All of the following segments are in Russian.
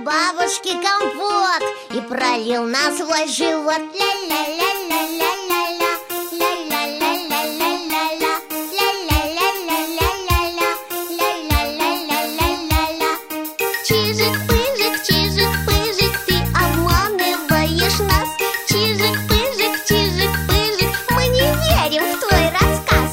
бабушки компот и пролил на свой живот. Ля-ля-ля-ля-ля-ля-ля, ля-ля-ля-ля-ля-ля-ля, ля-ля-ля-ля-ля-ля-ля, ля-ля-ля-ля-ля-ля. Чижик-пыжик, чижик-пыжик, ты обманываешь нас. Чижик-пыжик, чижик-пыжик, мы не верим в твой рассказ.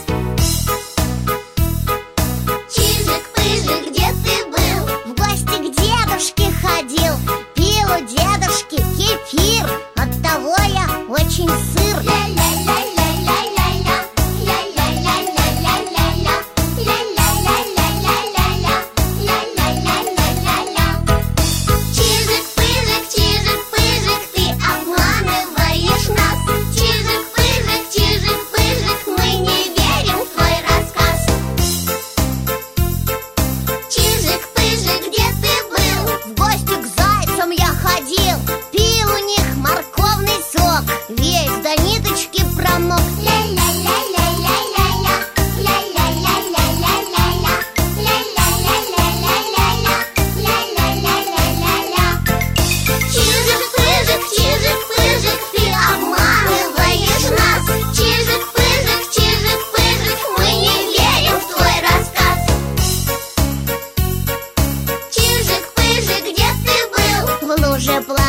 Чижик-пыжик, где ты был? В гости к дедушке ходил. Пил у дедушки кефир, оттого я очень сыр. Ля-ля-ля-ля-ля-ля-ля, ля-ля-ля-ля-ля-ля-ля, ля-ля-ля-ля-ля-ля-ля, ля-ля-ля-ля-ля-ля. Чижик-пыжик, чижик-пыжик, ты обманываешь нас. Чижик-пыжик, чижик-пыжик, мы не верим в твой рассказ. Чижик-пыжик, где ты был? В гости к зайцам я ходил. Пил у них морковный сок, весь до ниточки промок. Ля-ля-ля-ля-ля-ля-ля, ля-ля-ля-ля-ля-ля-ля, ля-ля-ля-ля-ля-ля-ля, ля-ля-ля-ля-ля-ля. Чижик-пыжик, чижик-пыжик, ты обманываешь нас. Чижик-пыжик, чижик-пыжик, мы не верим в твой рассказ. Чижик-пыжик, где ты был? В луже плавал